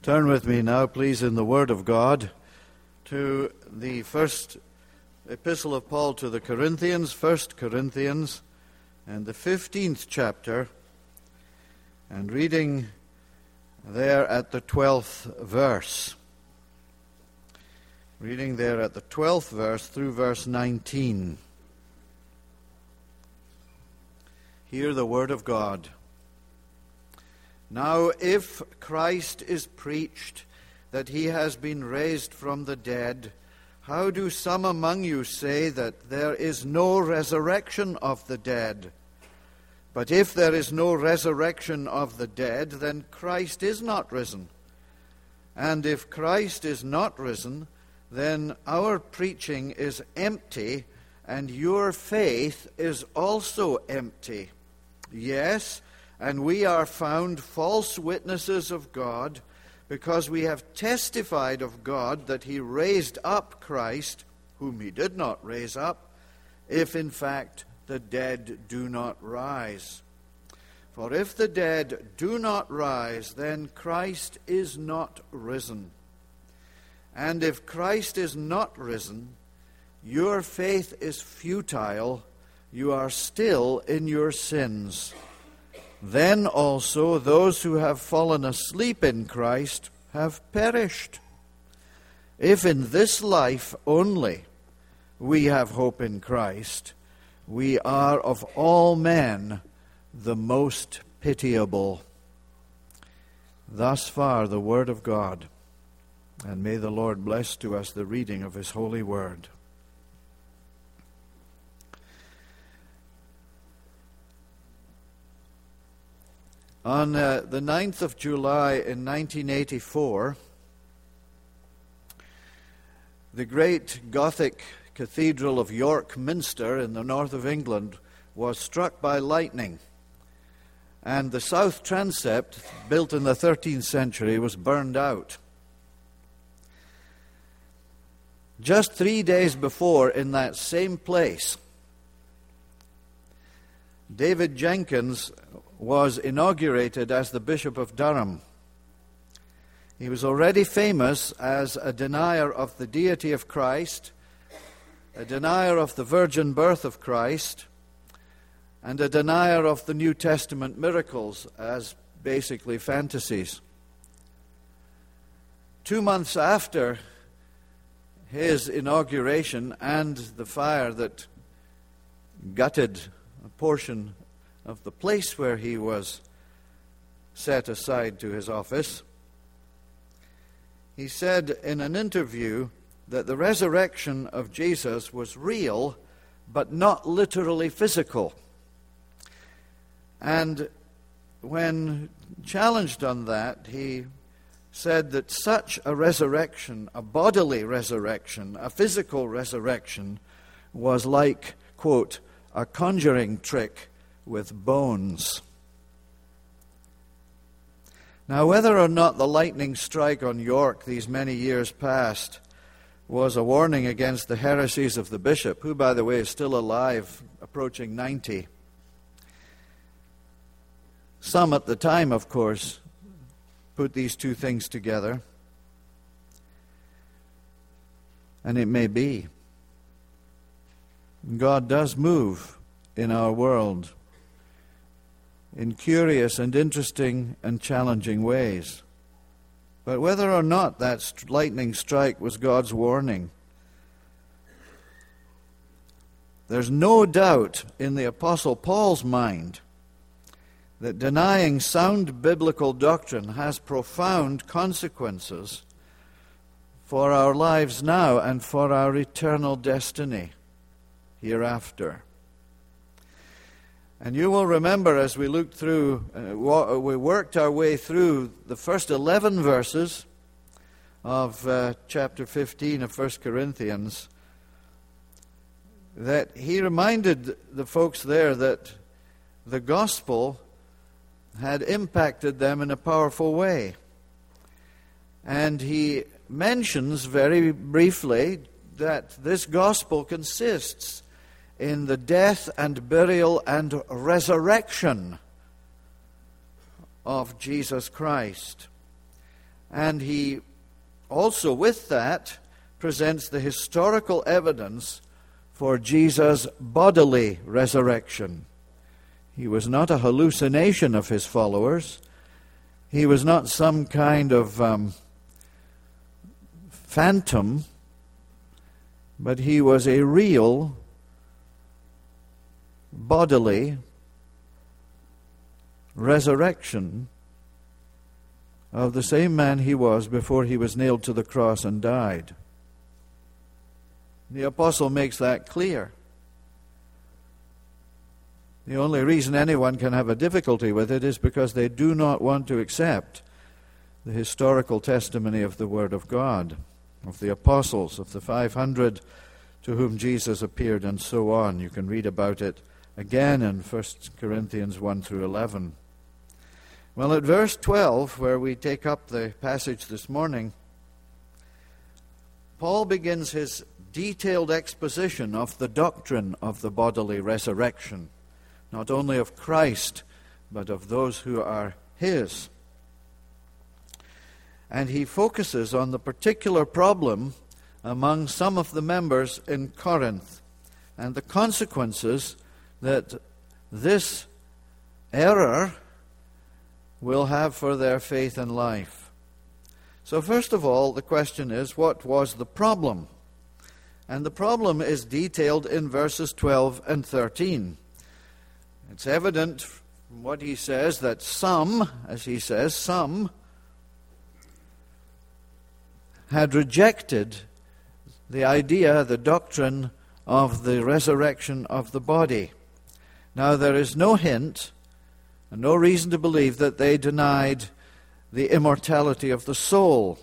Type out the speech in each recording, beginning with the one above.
Turn with me now, please, in the Word of God to the first epistle of Paul to the Corinthians, 1 Corinthians, and the 15th chapter, and reading there at the 12th verse. Reading there at the 12th verse through verse 19. Hear the Word of God. Now, if Christ is preached that he has been raised from the dead, how do some among you say that there is no resurrection of the dead? But if there is no resurrection of the dead, then Christ is not risen. And if Christ is not risen, then our preaching is empty, and your faith is also empty. Yes, and we are found false witnesses of God, because we have testified of God that he raised up Christ, whom he did not raise up, if in fact the dead do not rise. For if the dead do not rise, then Christ is not risen. And if Christ is not risen, your faith is futile, you are still in your sins. Then also those who have fallen asleep in Christ have perished. If in this life only we have hope in Christ, we are of all men the most pitiable. Thus far the Word of God, and may the Lord bless to us the reading of his holy word. On the 9th of July in 1984, the great Gothic Cathedral of York Minster in the north of England was struck by lightning, and the south transept, built in the 13th century, was burned out. Just 3 days before, in that same place, David Jenkins was inaugurated as the Bishop of Durham. He was already famous as a denier of the deity of Christ, a denier of the virgin birth of Christ, and a denier of the New Testament miracles as basically fantasies. 2 months after his inauguration and the fire that gutted a portion of the place where he was set aside to his office, he said in an interview that the resurrection of Jesus was real, but not literally physical. And when challenged on that, he said that such a resurrection, a bodily resurrection, a physical resurrection, was like, quote, a conjuring trick with bones. Now, whether or not the lightning strike on York these many years past was a warning against the heresies of the bishop, who, by the way, is still alive, approaching 90. Some at the time, of course, put these two things together. And it may be. God does move in our world in curious and interesting and challenging ways. But whether or not that lightning strike was God's warning, there's no doubt in the Apostle Paul's mind that denying sound biblical doctrine has profound consequences for our lives now and for our eternal destiny hereafter. And you will remember, as we looked through, we worked our way through the first 11 verses of chapter 15 of 1 Corinthians, that he reminded the folks there that the gospel had impacted them in a powerful way. And he mentions very briefly that this gospel consists in the death and burial and resurrection of Jesus Christ. And he also, with that, presents the historical evidence for Jesus' bodily resurrection. He was not a hallucination of his followers. He was not some kind of phantom, but he was a real bodily resurrection of the same man he was before he was nailed to the cross and died. The apostle makes that clear. The only reason anyone can have a difficulty with it is because they do not want to accept the historical testimony of the Word of God, of the apostles, of the 500 to whom Jesus appeared, and so on. You can read about it again in 1 Corinthians 1 through 11. Well, at verse 12, where we take up the passage this morning, Paul begins his detailed exposition of the doctrine of the bodily resurrection, not only of Christ, but of those who are his. And he focuses on the particular problem among some of the members in Corinth and the consequences that this error will have for their faith and life. So first of all, the question is, what was the problem? And the problem is detailed in verses 12 and 13. It's evident from what he says that some, as he says, some had rejected the idea, the doctrine of the resurrection of the body. Now, there is no hint and no reason to believe that they denied the immortality of the soul.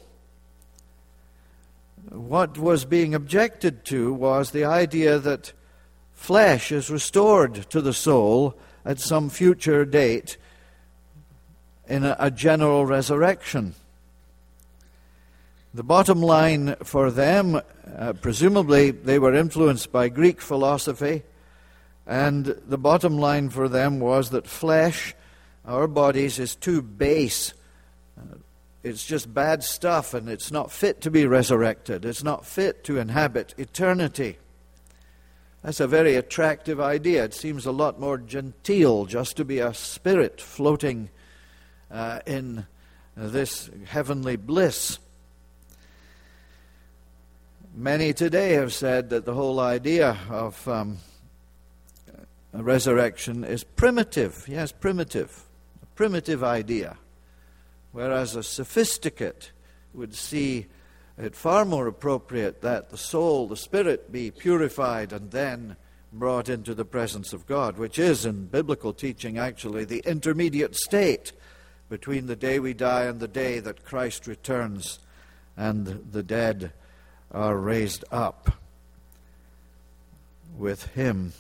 What was being objected to was the idea that flesh is restored to the soul at some future date in a general resurrection. The bottom line for them, presumably they were influenced by Greek philosophy, and the bottom line for them was that flesh, our bodies, is too base. It's just bad stuff, and it's not fit to be resurrected. It's not fit to inhabit eternity. That's a very attractive idea. It seems a lot more genteel just to be a spirit floating in this heavenly bliss. Many today have said that the whole idea of a resurrection is primitive. Yes, primitive. A primitive idea. Whereas a sophisticate would see it far more appropriate that the soul, the spirit, be purified and then brought into the presence of God, which is, in biblical teaching, actually the intermediate state between the day we die and the day that Christ returns and the dead are raised up with him.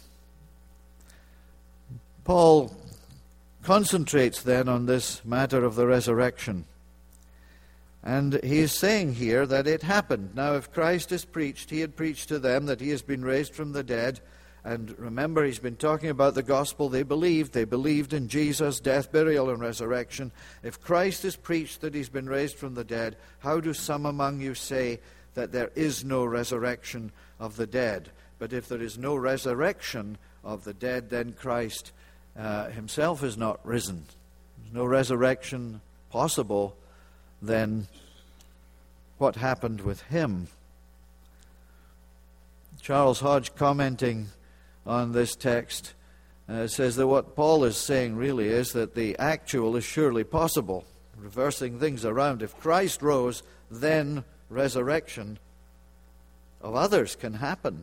Paul concentrates then on this matter of the resurrection. And he is saying here that it happened. Now, if Christ is preached, he had preached to them that he has been raised from the dead. And remember, he's been talking about the gospel they believed. They believed in Jesus' death, burial, and resurrection. If Christ is preached that he's been raised from the dead, how do some among you say that there is no resurrection of the dead? But if there is no resurrection of the dead, then Christ himself is not risen. There's no resurrection possible. Then what happened with him? Charles Hodge, commenting on this text, says that what Paul is saying really is that the actual is surely possible, reversing things around. If Christ rose, then resurrection of others can happen.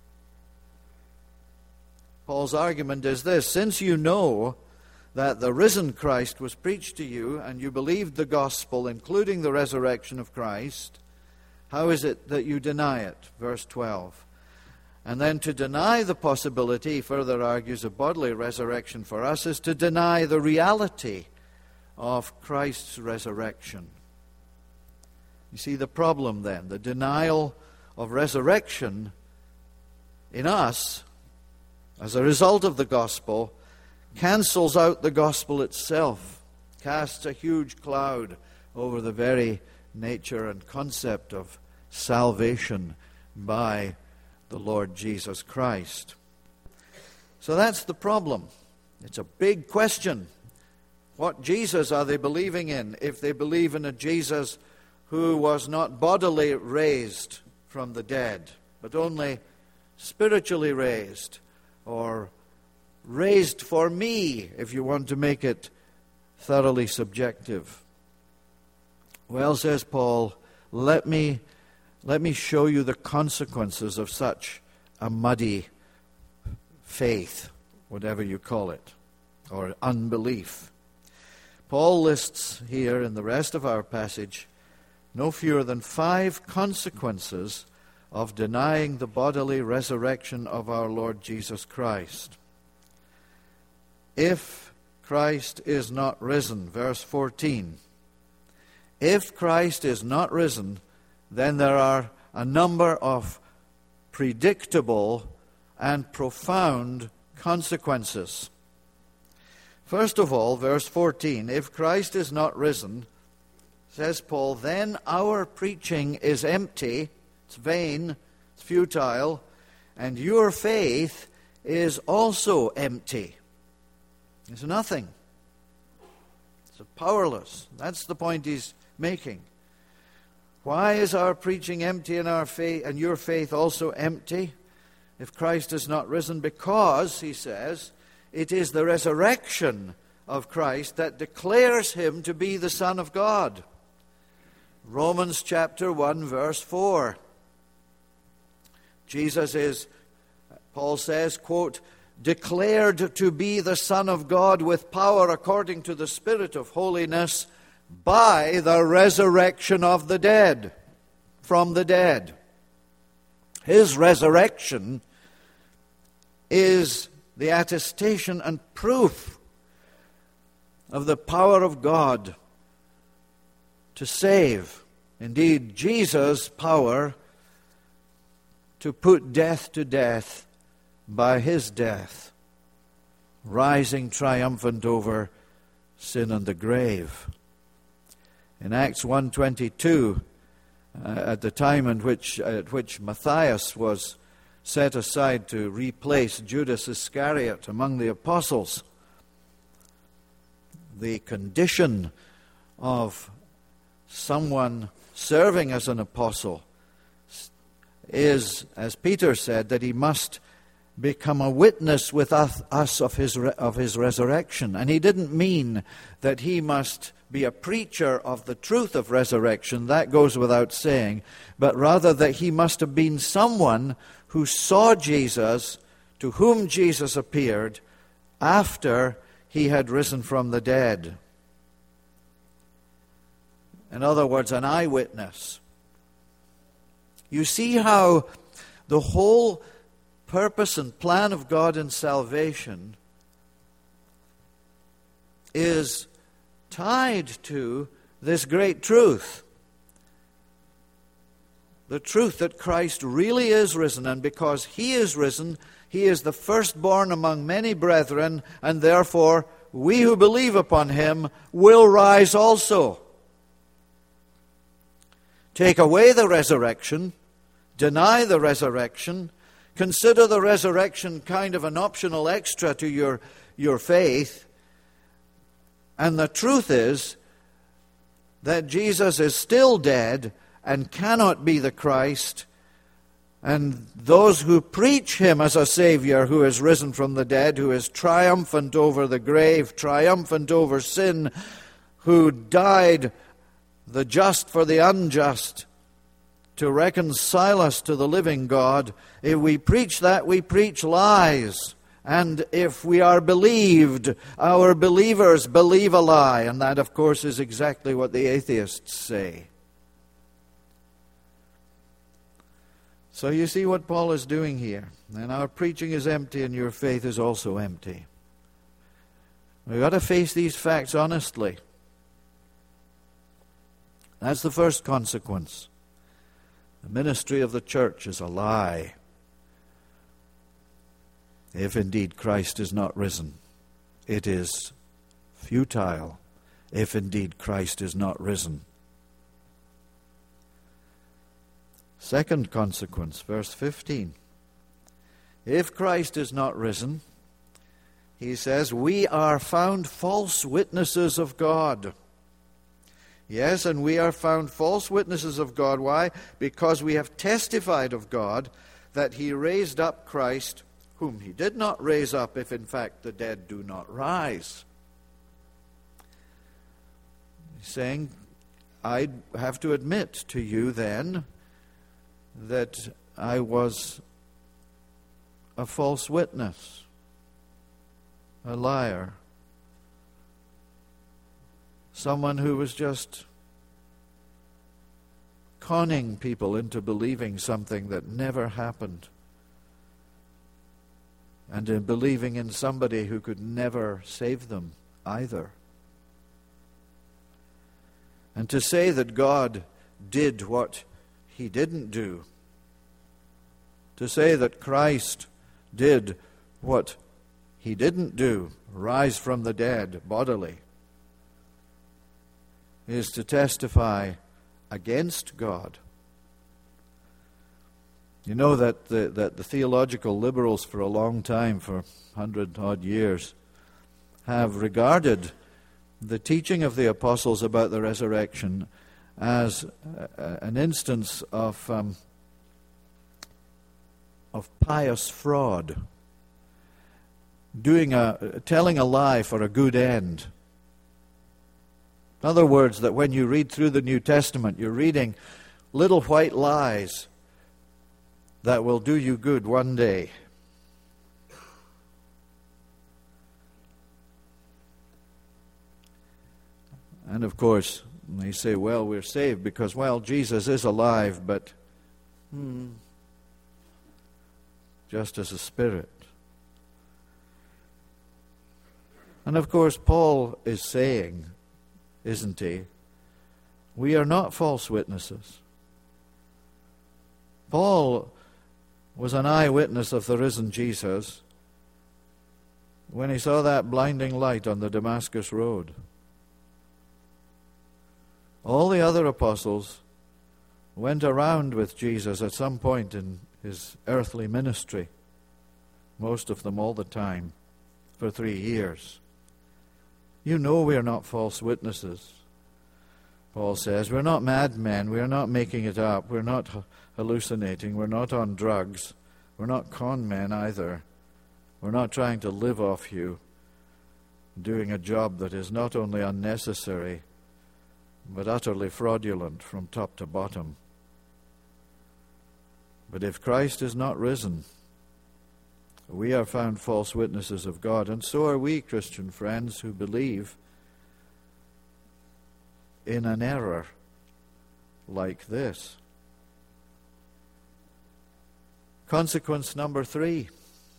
Paul's argument is this: since you know that the risen Christ was preached to you and you believed the gospel, including the resurrection of Christ, how is it that you deny it? Verse 12. And then to deny the possibility, he further argues, of bodily resurrection for us is to deny the reality of Christ's resurrection. You see the problem then. The denial of resurrection in us as a result of the gospel cancels out the gospel itself, casts a huge cloud over the very nature and concept of salvation by the Lord Jesus Christ. So that's the problem. It's a big question. What Jesus are they believing in? If they believe in a Jesus who was not bodily raised from the dead, but only spiritually raised, or raised for me, if you want to make it thoroughly subjective. Well, says Paul, let me show you the consequences of such a muddy faith, whatever you call it, or unbelief. Paul lists here in the rest of our passage no fewer than 5 consequences of denying the bodily resurrection of our Lord Jesus Christ. If Christ is not risen, verse 14, if Christ is not risen, then there are a number of predictable and profound consequences. First of all, verse 14, if Christ is not risen, says Paul, then our preaching is empty, it's vain, it's futile, and your faith is also empty. It's nothing. It's powerless. That's the point he's making. Why is our preaching empty and our faith and your faith also empty if Christ is not risen? Because, he says, it is the resurrection of Christ that declares him to be the Son of God. Romans chapter 1, verse 4. Jesus is, Paul says, quote, declared to be the Son of God with power according to the Spirit of holiness by the resurrection of the dead, from the dead. His resurrection is the attestation and proof of the power of God to save. Indeed, Jesus' power to put death to death by his death, rising triumphant over sin and the grave. In Acts 1:22, at the time at which Matthias was set aside to replace Judas Iscariot among the apostles, the condition of someone serving as an apostle is, as Peter said, that he must become a witness with us of his resurrection. And he didn't mean that he must be a preacher of the truth of resurrection, that goes without saying, but rather that he must have been someone who saw Jesus, to whom Jesus appeared after he had risen from the dead. In other words, an eyewitness. You see how the whole purpose and plan of God in salvation is tied to this great truth. The truth that Christ really is risen, and because he is risen, he is the firstborn among many brethren, and therefore we who believe upon him will rise also. Take away the resurrection, deny the resurrection, consider the resurrection kind of an optional extra to your faith, and the truth is that Jesus is still dead and cannot be the Christ, and those who preach him as a Savior who is risen from the dead, who is triumphant over the grave, triumphant over sin, who died the just for the unjust to reconcile us to the living God, if we preach that, we preach lies. And if we are believed, our believers believe a lie. And that, of course, is exactly what the atheists say. So you see what Paul is doing here. And our preaching is empty and your faith is also empty. We've got to face these facts honestly. That's the first consequence. The ministry of the church is a lie. If indeed Christ is not risen, it is futile if indeed Christ is not risen. Second consequence, verse 15. If Christ is not risen, he says, we are found false witnesses of God. Yes, and we are found false witnesses of God. Why? Because we have testified of God that he raised up Christ, whom he did not raise up, if in fact the dead do not rise. He's saying, I have to admit to you then that I was a false witness, a liar, someone who was just conning people into believing something that never happened, and in believing in somebody who could never save them either. And to say that God did what he didn't do, to say that Christ did what he didn't do, rise from the dead bodily, is to testify against God. You know that the theological liberals for a long time, for 100-odd years, have regarded the teaching of the apostles about the resurrection as an instance of pious fraud, telling a lie for a good end. In other words, that when you read through the New Testament, you're reading little white lies that will do you good one day. And of course, they say, well, we're saved because, well, Jesus is alive, but just as a spirit. And of course, Paul is saying, isn't he, we are not false witnesses. Paul was an eyewitness of the risen Jesus when he saw that blinding light on the Damascus road. All the other apostles went around with Jesus at some point in his earthly ministry, most of them all the time, for 3 years. You know we are not false witnesses. Paul says, we're not madmen, we're not making it up, we're not hallucinating, we're not on drugs, we're not con men either. We're not trying to live off you, doing a job that is not only unnecessary, but utterly fraudulent from top to bottom. But if Christ is not risen, we are found false witnesses of God, and so are we, Christian friends, who believe in an error like this. Consequence number 3,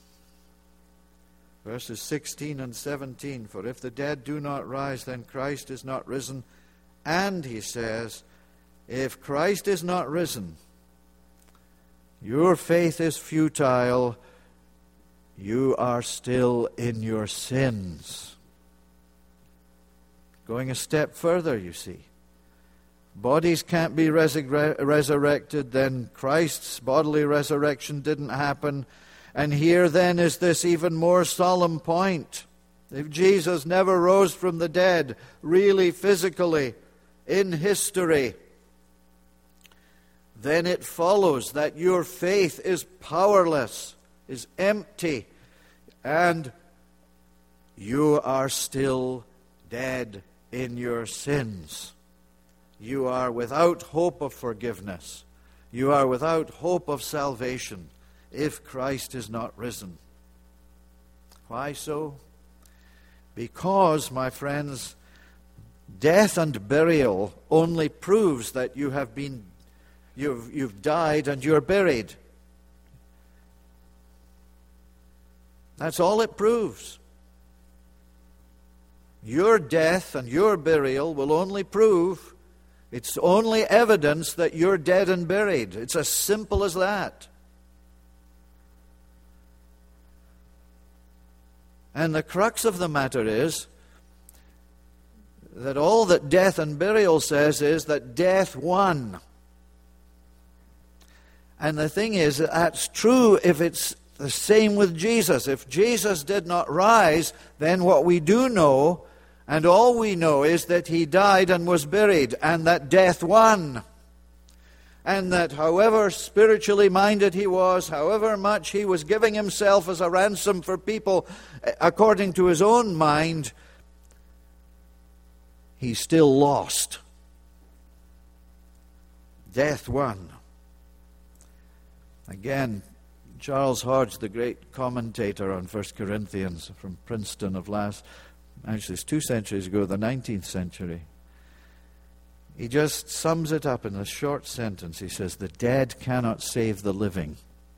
verses 16 and 17. For if the dead do not rise, then Christ is not risen. And, he says, if Christ is not risen, your faith is futile, you are still in your sins. Going a step further, you see. Bodies can't be resurrected, then Christ's bodily resurrection didn't happen. And here then is this even more solemn point. If Jesus never rose from the dead, really physically, in history, then it follows that your faith is powerless, is empty, and you are still dead in your sins. You are without hope of forgiveness. You are without hope of salvation if Christ is not risen. Why so? Because, my friends, death and burial only proves that you've died and you're buried. That's all it proves. Your death and your burial will only prove, it's only evidence that you're dead and buried. It's as simple as that. And the crux of the matter is that all that death and burial says is that death won. And the thing is, that's true if it's the same with Jesus. If Jesus did not rise, then what we do know, and all we know, is that he died and was buried, and that death won. And that however spiritually minded he was, however much he was giving himself as a ransom for people according to his own mind, he still lost. Death won. Again, Charles Hodge, the great commentator on 1 Corinthians from Princeton of actually it's 2 centuries ago, the 19th century. He just sums it up in a short sentence. He says, the dead cannot save the living.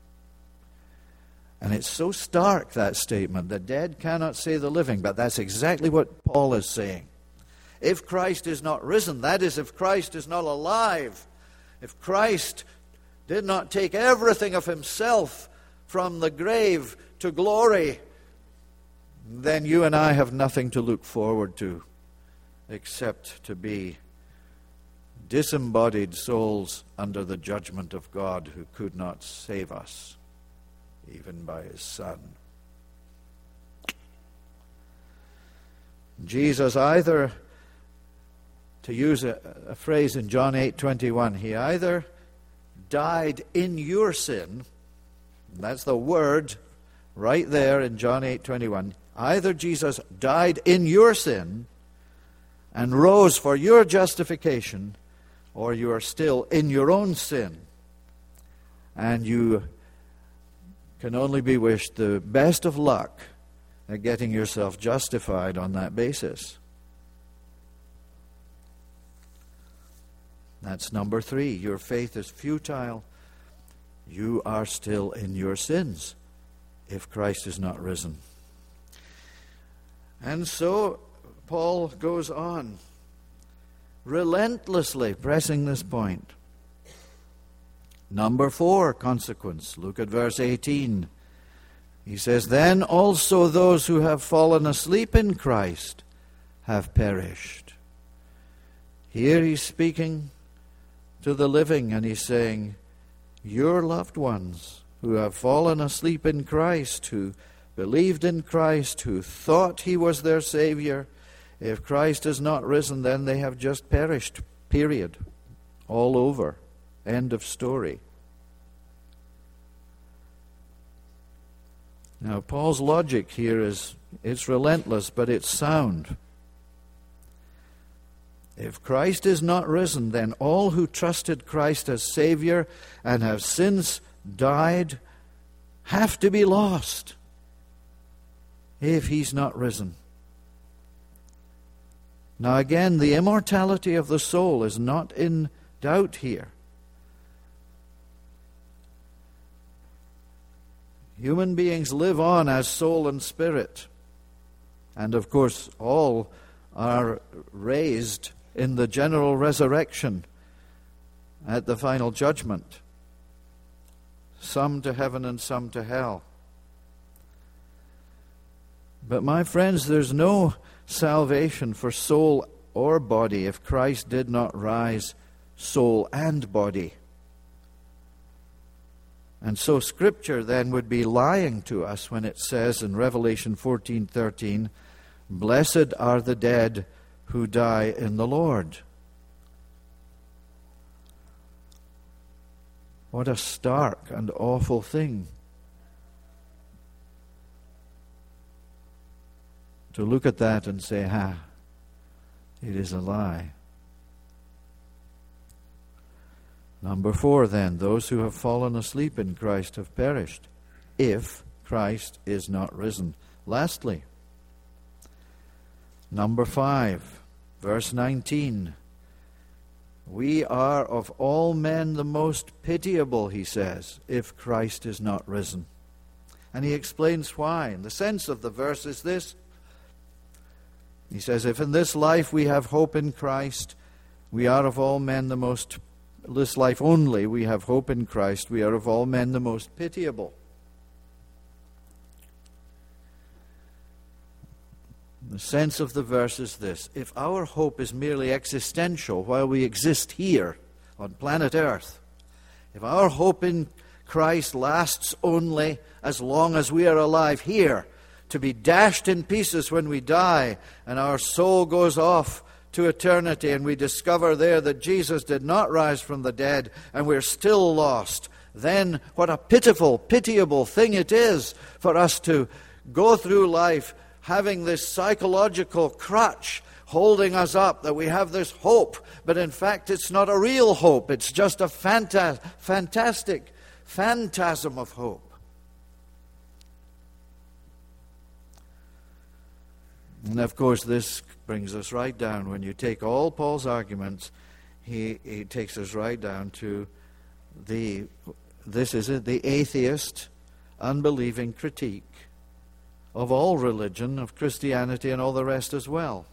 And it's so stark, that statement. The dead cannot save the living. But that's exactly what Paul is saying. If Christ is not risen, that is, if Christ is not alive, if Christ did not take everything of himself from the grave to glory, then you and I have nothing to look forward to except to be disembodied souls under the judgment of God, who could not save us, even by his Son. Jesus either, to use a phrase in John 8:21, he either died in your sin, that's the word right there in John 8:21, either Jesus died in your sin and rose for your justification, or you are still in your own sin, and you can only be wished the best of luck at getting yourself justified on that basis. That's number 3. Your faith is futile. You are still in your sins if Christ is not risen. And so Paul goes on, relentlessly pressing this point. Number 4 consequence. Look at verse 18. He says, then also those who have fallen asleep in Christ have perished. Here he's speaking to the living, and he's saying, your loved ones who have fallen asleep in Christ, who believed in Christ, who thought he was their Savior, if Christ is not risen, then they have just perished, period. All over. End of story. Now, Paul's logic here it's relentless, but it's sound. If Christ is not risen, then all who trusted Christ as Savior and have since died have to be lost if he's not risen. Now again, the immortality of the soul is not in doubt here. Human beings live on as soul and spirit. And of course, all are raised in the general resurrection at the final judgment. Some to heaven and some to hell. But my friends, there's no salvation for soul or body if Christ did not rise soul and body. And so Scripture then would be lying to us when it says in Revelation 14:13, blessed are the dead who die in the Lord. What a stark and awful thing to look at that and say, it is a lie. Number 4 then, those who have fallen asleep in Christ have perished, if Christ is not risen. Lastly, number 5, verse 19. We are of all men the most pitiable, he says, if Christ is not risen. And he explains why. And the sense of the verse is this. He says, if in this life we have hope in Christ, we are of all men the most, this life only we have hope in Christ, we are of all men the most pitiable. The sense of the verse is this: if our hope is merely existential while we exist here on planet Earth, if our hope in Christ lasts only as long as we are alive here, to be dashed in pieces when we die, and our soul goes off to eternity, and we discover there that Jesus did not rise from the dead, and we're still lost, then what a pitiful, pitiable thing it is for us to go through life having this psychological crutch holding us up, that we have this hope, but in fact it's not a real hope. It's just a fantastic phantasm of hope. And of course this brings us right down, when you take all Paul's arguments, he takes us right down to the atheist, unbelieving critique of all religion, of Christianity and all the rest as well.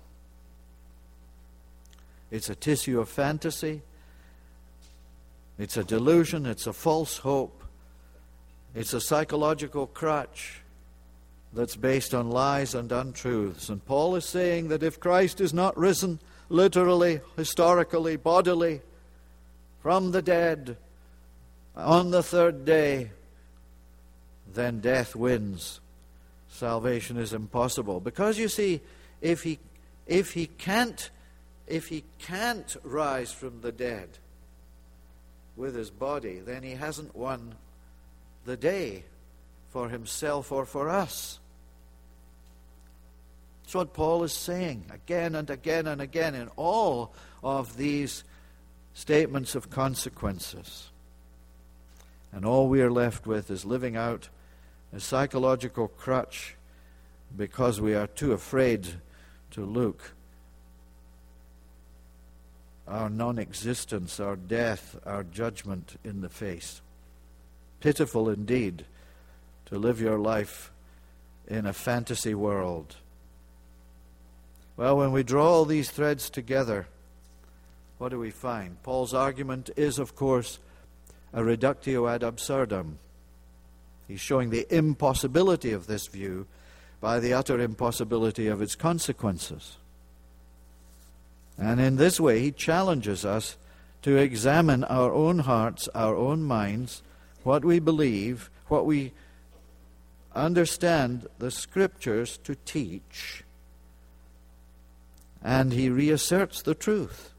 It's a tissue of fantasy. It's a delusion. It's a false hope. It's a psychological crutch that's based on lies and untruths. And Paul is saying that if Christ is not risen, literally, historically, bodily, from the dead on the third day, then death wins. Salvation is impossible. Because you see, if he can't rise from the dead with his body, then he hasn't won the day for himself or for us. That's what Paul is saying again and again and again in all of these statements of consequences. And all we are left with is living out a psychological crutch because we are too afraid to look our non-existence, our death, our judgment in the face. Pitiful indeed to live your life in a fantasy world. Well, when we draw all these threads together, what do we find? Paul's argument is, of course, a reductio ad absurdum. He's showing the impossibility of this view by the utter impossibility of its consequences. And in this way, he challenges us to examine our own hearts, our own minds, what we believe, what we understand the Scriptures to teach. And he reasserts the truth.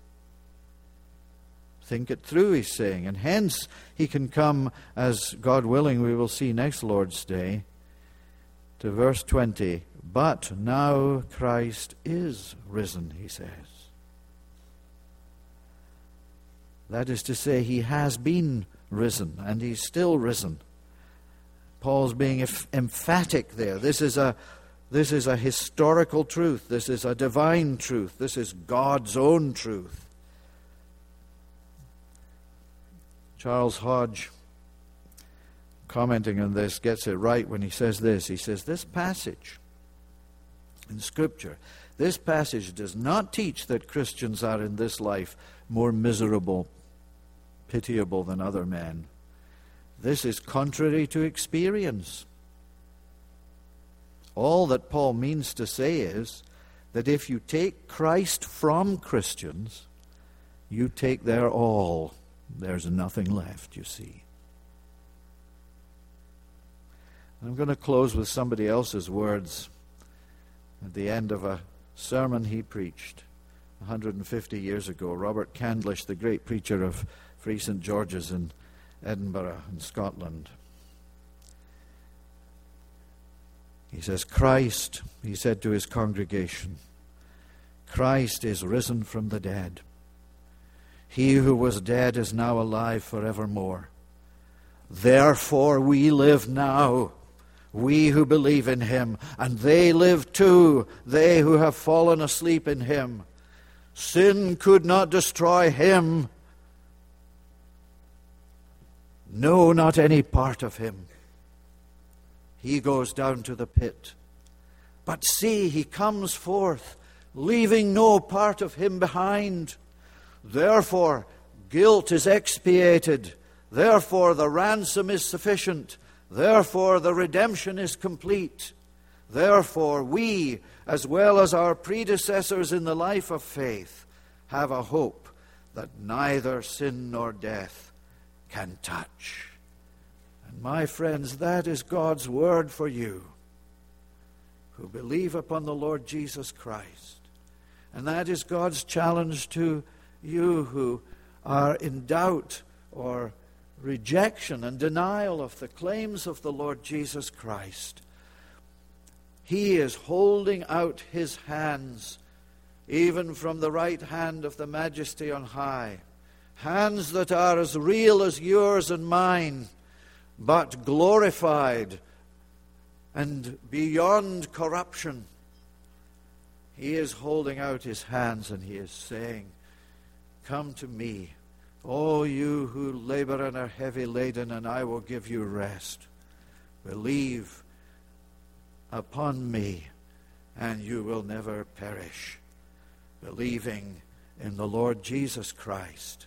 Think it through, he's saying. And hence he can come, as God willing we will see next Lord's Day, to verse 20. But now Christ is risen, he says. That is to say, he has been risen, and he's still risen. Paul's being emphatic there. This is a historical truth. This is a divine truth. This is God's own truth. Charles Hodge, commenting on this, gets it right when he says this. He says, this passage in Scripture, this passage does not teach that Christians are in this life more miserable, pitiable than other men. This is contrary to experience. All that Paul means to say is that if you take Christ from Christians, you take their all. There's nothing left, you see. I'm going to close with somebody else's words at the end of a sermon he preached 150 years ago. Robert Candlish, the great preacher of Free St. George's in Edinburgh in Scotland. He says, Christ, he said to his congregation, Christ is risen from the dead. He who was dead is now alive forevermore. Therefore we live now, we who believe in him, and they live too, they who have fallen asleep in him. Sin could not destroy him. No, not any part of him. He goes down to the pit. But see, he comes forth, leaving no part of him behind. Therefore, guilt is expiated. Therefore, the ransom is sufficient. Therefore, the redemption is complete. Therefore, we, as well as our predecessors in the life of faith, have a hope that neither sin nor death can touch. And my friends, that is God's word for you who believe upon the Lord Jesus Christ. And that is God's challenge to you who are in doubt or rejection and denial of the claims of the Lord Jesus Christ. He is holding out his hands, even from the right hand of the Majesty on high, hands that are as real as yours and mine, but glorified and beyond corruption. He is holding out his hands and he is saying, "Come to me, all you who labor and are heavy laden, and I will give you rest. Believe upon me, and you will never perish." Believing in the Lord Jesus Christ,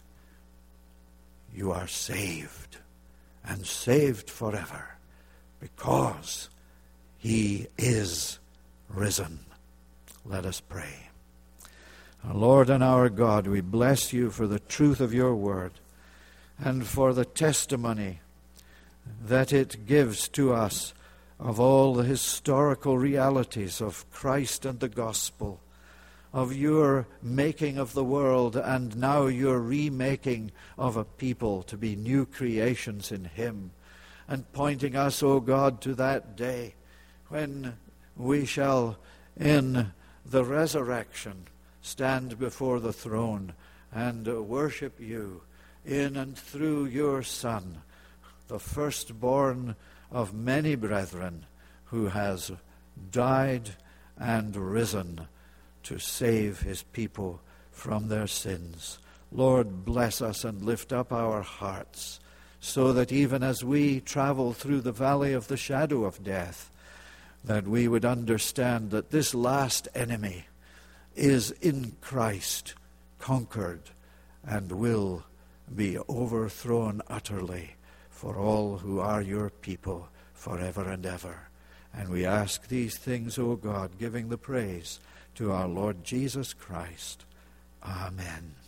you are saved, and saved forever, because he is risen. Let us pray. Our Lord and our God, we bless you for the truth of your word and for the testimony that it gives to us of all the historical realities of Christ and the gospel, of your making of the world and now your remaking of a people to be new creations in him, and pointing us, O God, to that day when we shall, in the resurrection, stand before the throne and worship you in and through your Son, the firstborn of many brethren, who has died and risen to save his people from their sins. Lord, bless us and lift up our hearts, so that even as we travel through the valley of the shadow of death, that we would understand that this last enemy is in Christ conquered and will be overthrown utterly for all who are your people forever and ever. And we ask these things, O God, giving the praise to our Lord Jesus Christ. Amen.